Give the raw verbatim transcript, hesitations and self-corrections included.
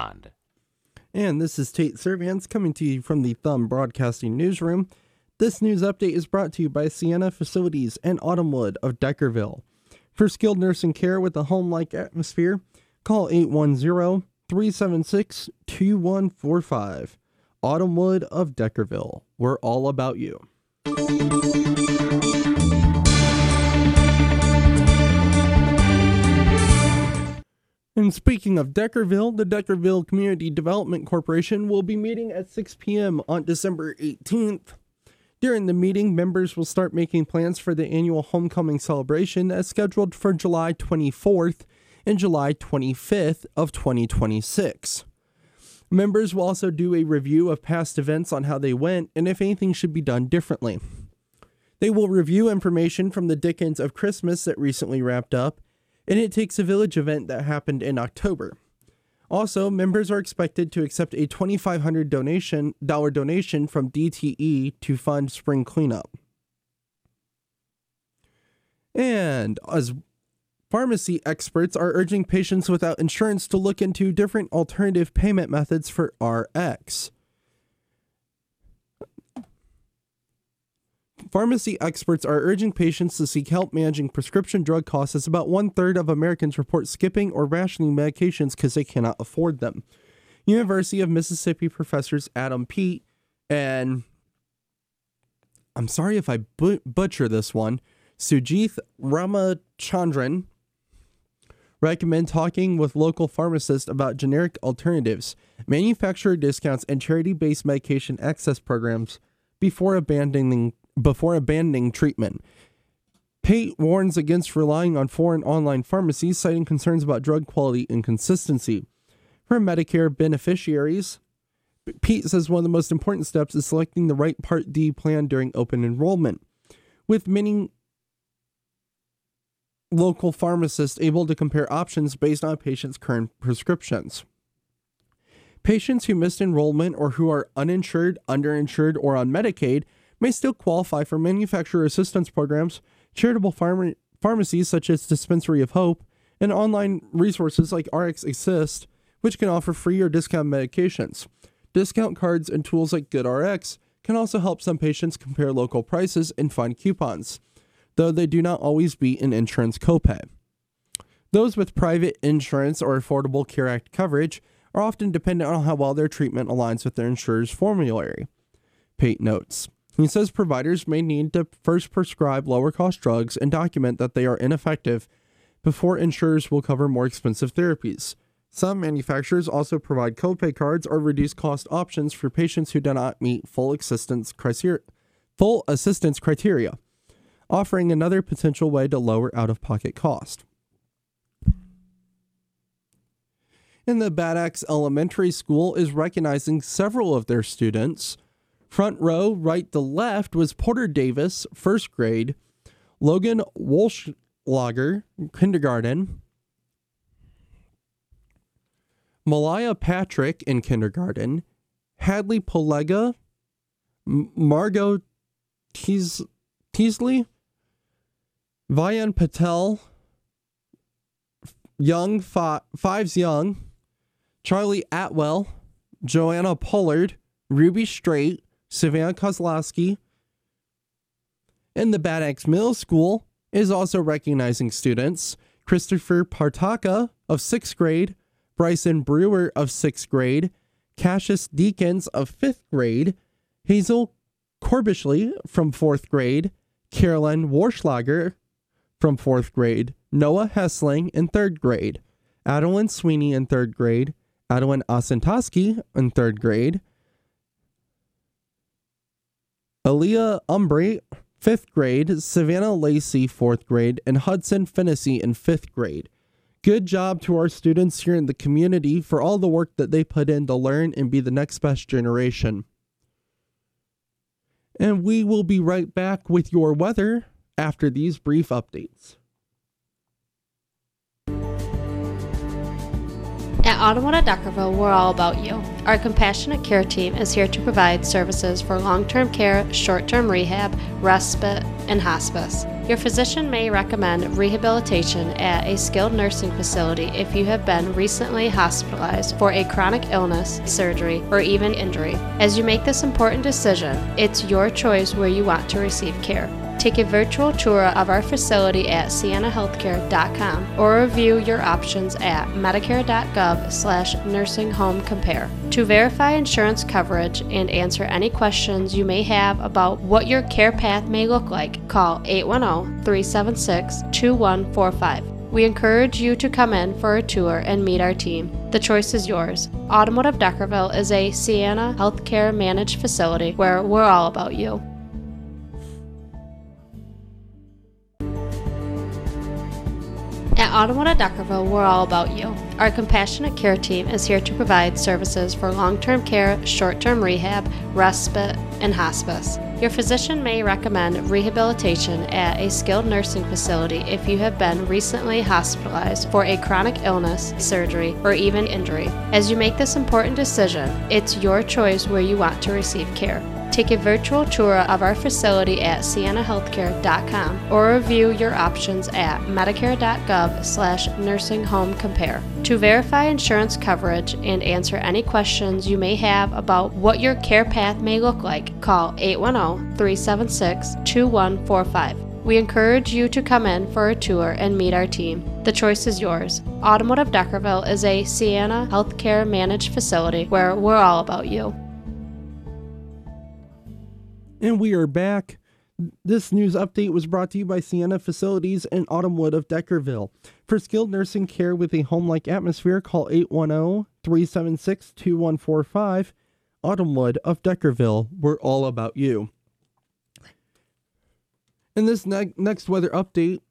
beyond. And this is Tate Servants coming to you from the Thumb Broadcasting Newsroom. This news update is brought to you by Sienna Facilities and Autumnwood of Deckerville. For skilled nursing care with a home-like atmosphere, call eight one zero, three seven six, two one four five. Autumnwood of Deckerville. We're all about you. And speaking of Deckerville, the Deckerville Community Development Corporation will be meeting at six p.m. on December eighteenth. During the meeting, members will start making plans for the annual homecoming celebration as scheduled for July twenty-fourth and July twenty-fifth of twenty twenty-six. Members will also do a review of past events on how they went and if anything should be done differently. They will review information from the Dickens of Christmas that recently wrapped up, and It Takes a Village event that happened in October. Also, members are expected to accept a twenty-five hundred dollars donation, dollar donation from D T E to fund spring cleanup. And as pharmacy experts are urging patients without insurance to look into different alternative payment methods for R X. Pharmacy experts are urging patients to seek help managing prescription drug costs, as about one-third of Americans report skipping or rationing medications because they cannot afford them. University of Mississippi professors Adam Peet and, I'm sorry if I but- butcher this one, Sujith Ramachandran recommend talking with local pharmacists about generic alternatives, manufacturer discounts, and charity-based medication access programs before abandoning before abandoning treatment. Pate warns against relying on foreign online pharmacies, citing concerns about drug quality and consistency. For Medicare beneficiaries, Pete says one of the most important steps is selecting the right Part D plan during open enrollment, with many local pharmacists able to compare options based on a patient's current prescriptions. Patients who missed enrollment or who are uninsured, underinsured, or on Medicaid may still qualify for manufacturer assistance programs, charitable pharma- pharmacies such as Dispensary of Hope, and online resources like R X Assist, which can offer free or discount medications. Discount cards and tools like GoodRx can also help some patients compare local prices and find coupons, though they do not always beat an insurance copay. Those with private insurance or Affordable Care Act coverage are often dependent on how well their treatment aligns with their insurer's formulary. Pate notes. He says providers may need to first prescribe lower-cost drugs and document that they are ineffective before insurers will cover more expensive therapies. Some manufacturers also provide copay cards or reduced-cost options for patients who do not meet full assistance criteria, full assistance criteria, offering another potential way to lower out-of-pocket cost. And the Bad Axe Elementary School is recognizing several of their students. Front row, right to left, was Porter Davis, first grade, Logan Walschlager, kindergarten, Malaya Patrick in kindergarten, Hadley Polega, M- Margot Teas- Teasley, Vayan Patel, Young, fi- Fives Young, Charlie Atwell, Joanna Pollard, Ruby Strait, Savannah Kozlowski. And the Bad Axe Middle School is also recognizing students. Christopher Partaka of sixth grade, Bryson Brewer of sixth grade, Cassius Deakins of fifth grade, Hazel Corbishley from fourth grade, Caroline Warschlager from fourth grade, Noah Hessling in third grade, Adeline Sweeney in third grade, Adeline Osentoski in third grade, Aaliyah Umbry, fifth grade, Savannah Lacey, fourth grade, and Hudson Finnessy in fifth grade. Good job to our students here in the community for all the work that they put in to learn and be the next best generation. And we will be right back with your weather after these brief updates. At Autumnwood at Deckerville, we're all about you. Our compassionate care team is here to provide services for long-term care, short-term rehab, respite, and hospice. Your physician may recommend rehabilitation at a skilled nursing facility if you have been recently hospitalized for a chronic illness, surgery, or even injury. As you make this important decision, it's your choice where you want to receive care. Take a virtual tour of our facility at sienna healthcare dot com or review your options at medicare dot gov slash nursing home compare. To verify insurance coverage and answer any questions you may have about what your care path may look like, call eight one zero, three seven six, two one four five. We encourage you to come in for a tour and meet our team. The choice is yours. Automotive Deckerville is a Sienna Healthcare managed facility where we're all about you. At Automotive Deckerville, we're all about you. Our compassionate care team is here to provide services for long-term care, short-term rehab, respite, and hospice. Your physician may recommend rehabilitation at a skilled nursing facility if you have been recently hospitalized for a chronic illness, surgery, or even injury. As you make this important decision, it's your choice where you want to receive care. Take a virtual tour of our facility at sienna healthcare dot com or review your options at medicare dot gov slash nursing home compare. To verify insurance coverage and answer any questions you may have about what your care path may look like, call eight one zero, three seven six, two one four five. We encourage you to come in for a tour and meet our team. The choice is yours. Automotive Deckerville is a Sienna Healthcare managed facility where we're all about you. And we are back. This news update was brought to you by Sienna Facilities and Autumnwood of Deckerville. For skilled nursing care with a home-like atmosphere, call eight one zero, three seven six, two one four five. Autumnwood of Deckerville, we're all about you. In this ne- next weather update,